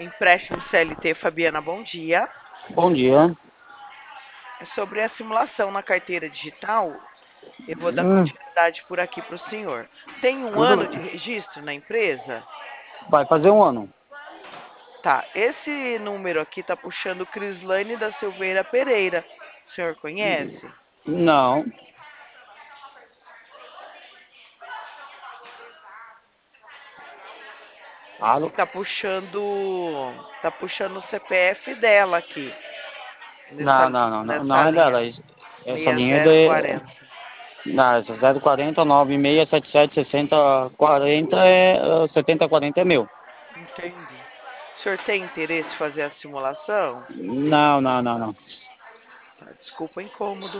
Empréstimo CLT, Fabiana, bom dia. Bom dia. É sobre a simulação na carteira digital. Eu vou dar Hum, continuidade por aqui para o senhor. Tem um ano tudo de registro na empresa? vai fazer um ano. Tá. Esse número aqui tá puxando Crislane da Silveira Pereira. O senhor conhece? Não. E Alô? tá puxando o CPF dela aqui, Não, nessa, não, não, não, nessa não é linha dela. Essa linha é de. 6040. Não, essa 040 9677 60 40 7040 é meu. Entendi. O senhor tem interesse em fazer a simulação? Não, não, não, não. Tá, desculpa o incômodo.